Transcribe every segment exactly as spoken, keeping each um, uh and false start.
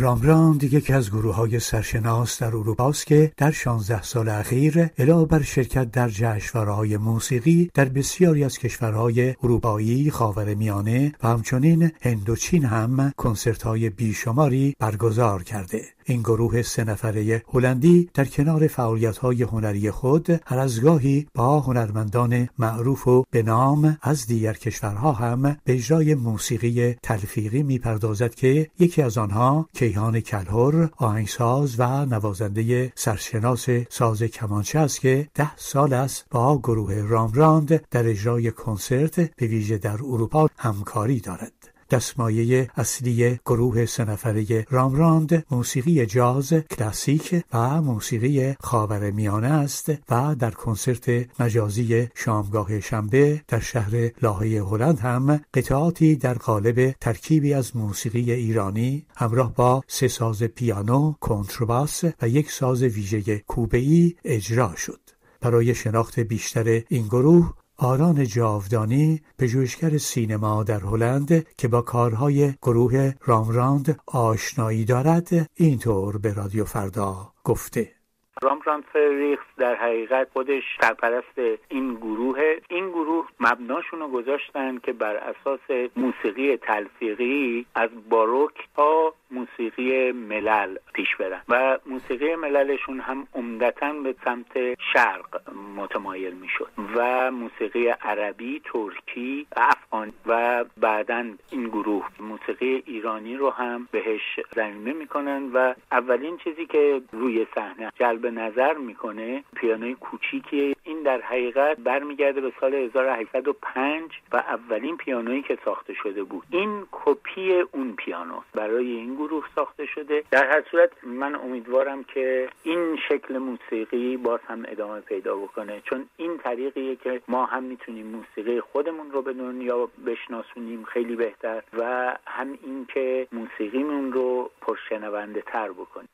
رامراند یکی از گروه‌های سرشناس در اروپا است که در شانزده سال اخیر علاوه بر شرکت در جشنواره‌های موسیقی در بسیاری از کشورهای اروپایی، خاورمیانه و همچنین هند و چین هم کنسرت‌های بیشماری برگزار کرده. این گروه سه نفره هلندی در کنار فعالیت‌های هنری خود هر از گاهی با هنرمندان معروف و به نام از دیگر کشورها هم به اجرای موسیقی تلفیقی می‌پردازد که یکی از آنها کیهان کلهر، آهنگساز و نوازنده سرشناس ساز کمانچه است که ده سال است با گروه رامراند در اجرای کنسرت به ویژه در اروپا همکاری دارد. دستمایه اصلی گروه سه نفره رامراند موسیقی جاز، کلاسیک و موسیقی خاورمیانه است و در کنسرت مجازی شامگاه شنبه در شهر لاهه هلند هم قطعاتی در قالب ترکیبی از موسیقی ایرانی همراه با سه ساز پیانو، کنترباس و یک ساز ویژه کوبه‌ای اجرا شد. برای شناخت بیشتر این گروه آران جاودانی، پژوهشگر سینما در هلند که با کارهای گروه رامراند آشنایی دارد، اینطور به رادیو فردا گفته: رامراند فریخس در حقیقت خودش سرپرست این گروه. این گروه مبناشون رو گذاشتن که بر اساس موسیقی تلفیقی از باروک تا موسیقی ملل پیش برن و موسیقی مللشون هم عمدتاً به سمت شرق متمایل میشد و موسیقی عربی، ترکی، افغانی و بعداً این گروه موسیقی ایرانی رو هم بهش ضمیمه میکنن و اولین چیزی که روی صحنه جلب نظر میکنه پیانوی کوچیکی. این در حقیقت برمیگرده به سال هزار و هشتصد و پنج و اولین پیانویی که ساخته شده بود. این کپی اون پیانوست، برای این گروه ساخته شده. در هر صورت من امیدوارم که این شکل موسیقی باز هم ادامه پیدا بکنه، چون این طریقیه که ما هم میتونیم موسیقی خودمون رو به دنیا بشناسونیم خیلی بهتر و هم این که موسیقیمون رو پرشنونده تر بکنیم.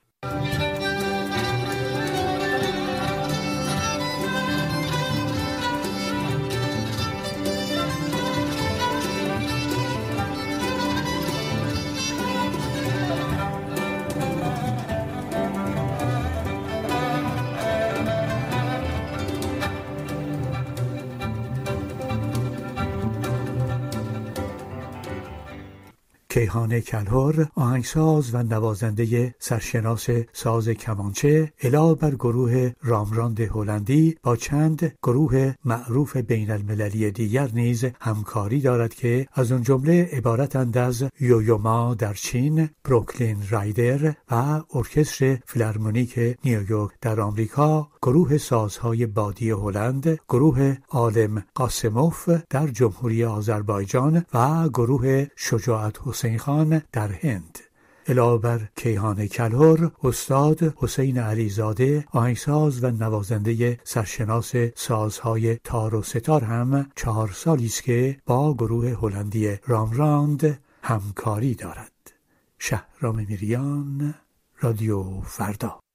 کیهان کلهر، آهنگساز و نوازنده سرشناس ساز کمانچه، علاوه بر گروه رامراند هلندی با چند گروه معروف بین المللی دیگر نیز همکاری دارد که از اون جمله عبارتند از یویوما در چین، بروکلین رایدر و ارکستر فیلارمونیک نیویورک در آمریکا، گروه سازهای بادی هلند، گروه عالم قاسموف در جمهوری آذربایجان و گروه شجاعت حسین خان در هند. علاوه بر کیهان کلهر، استاد حسین علیزاده، آهنگساز و نوازنده سرشناس سازهای تار و ستار هم چهار سالی است که با گروه هلندی رامراند همکاری دارد. شهرام میریان، رادیو فردا.